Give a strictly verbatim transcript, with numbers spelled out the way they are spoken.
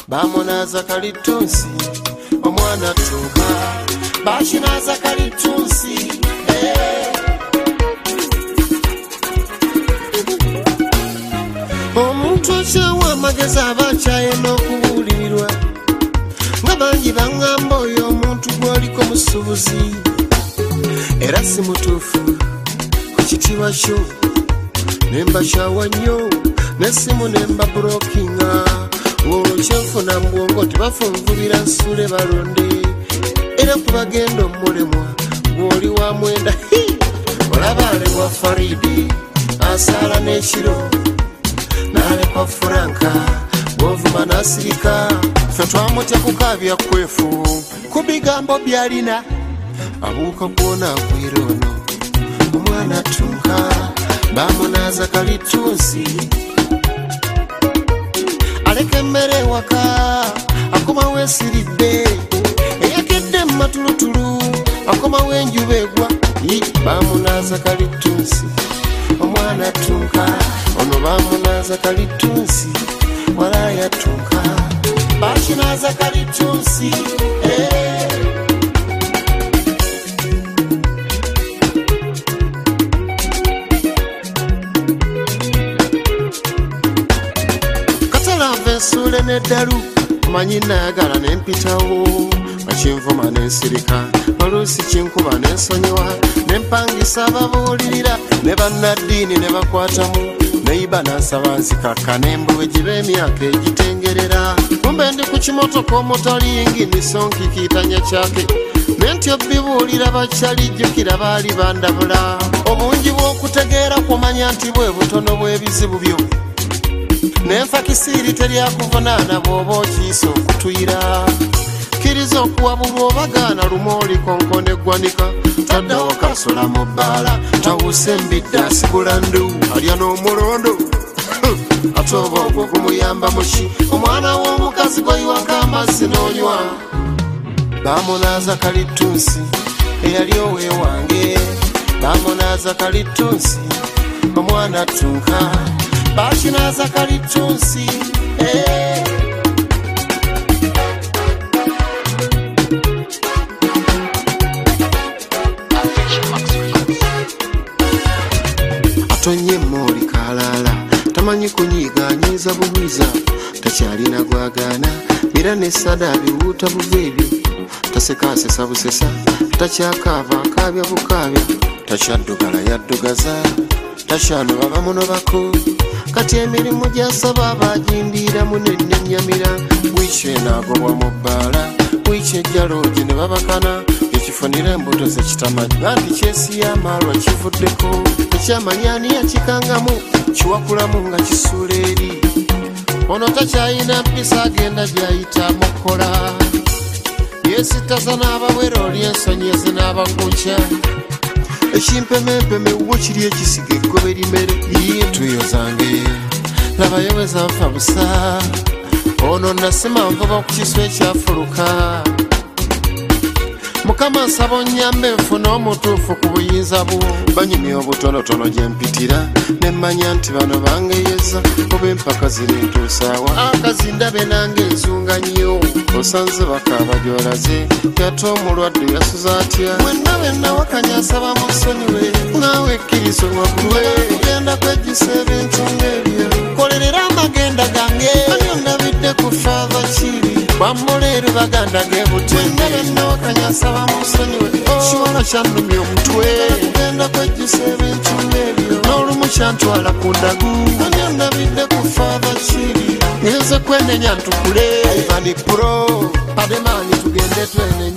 bamunaza kalitunsi omwana tunka bashinaza kalitunsi eh. Omuntu akyawa amagezi aba akyayenda okubuulirwa nga bangi baŋŋamba oyo omuntu gw'oliko musuubuzi era si mutuufu ku kitiibwa kyo nemba kyawa nnyo n'essimu nemba bulokinga olwo kyenfuna mu bwongo tebafunvubira nsule balonde era kubagenda omulemwa gw'oli wa mwenda olaba alebwa Faridi asaala n'ekiro n'alekwa Franka bw'ovuma n'asirika ffe twamutya kukaabya kwefu ku bigambo by'alina abuuka kwona agwira ono omwana tunka bamunaza kalitunsi aleka emmere ewaka akoma weesiridde eyakedde mu matulutulu akoma w'enjuba egwa bamunaza kalitunsi omwana tunka ono bamunaza kalitunsi wala yatunka bashinaza kalitunsi eh. Katalava ensule n'eddalu manyi nayagala n'empitawo makinvuma n'ensirika oluusi kinkuba n'ensonyiwa n'empangisa ababuulirira ne bannaddiini ne bakwatamu neiba nansaba nzikakka n'embuwe giba emyaka egitengerera kumbe ndi ku kimotoka omutalingi nisonkikitanya kyake nentyo bibuulira bakyalijjukira baali bandabula obungi bw'okutegeera kumanya nti bwe butono bw'ebizibu byo nenfa kisiiri teryakuvunaana bw'oba okiisa okutuyira kkiriza okuwabulwa obagaana lumooli konkona eggwanika taddawo kasola mu bbaala tawusa embidde asigula ndu alya n'omulondo ate oba ogwo gumuyamba muki omwana w'omukazi gwayiwako amazzi n'onywa bamunaza kalitunsi eyali oweewange bamunaza kalitunsi omwana tunka bashinaza kalitunsi eh. Atonye moli kalala tamanyi kunyiganyiza bunywiza takyalina gwagana era nesada biwuta buveebyo tasekasesa busesa takyakaava akaabya bukaabya takyaddugala yaddugaza takyanoba bamunobako kati emirimu gyasaba abagindiramu nennenyamira wiiki enaagobwa mu bbaala wiiki ejjaloogi ne babakana ekifunira embuto zekitamanyi anti kyesi y'amaalwa kivuddeko ekyamanyani yakikangamu kiwakulamu nga kisuula eri ono takyayina mpisa agenda gyayitamu kola yeesittaza n'abawera oli ensonyi ezinaabakukya ekimpemempeme wo kiri ekisiga eggobe limere yintuyo zange labayeweza nfa busa ono nasima nvuba ku kiswa ekyafuluka mukama nsaba onnyambe nfuna omutuufu ku buyinza bwo banyumya obutonotono gye mpitira ne mmanya nti bano bangeyeza oba empaka ziri ntuusaawa akazi ndabe nange enzunga nnyo osanze bakaaba gy'olaze yate omulwadde yasuza atya mwenna benna wakanya asaba musonyiwe naawe ekkirizo waggulwe kugenda kwejjusa ebintu ng'ebyo kolerera amagenda gange ani ondabidde ku faava kiri bamuleero baganda gebutembe benna wakanya asaba musonyiwe kiwala kyannumya omutwe kugenda kwejjusa ebintu ng'ebyo n'olumu kyantwala ku ndagu ani ondabidde ku faava kiri ngenze kwenenya ntukule Ivani Pro Pademani tugende twenenya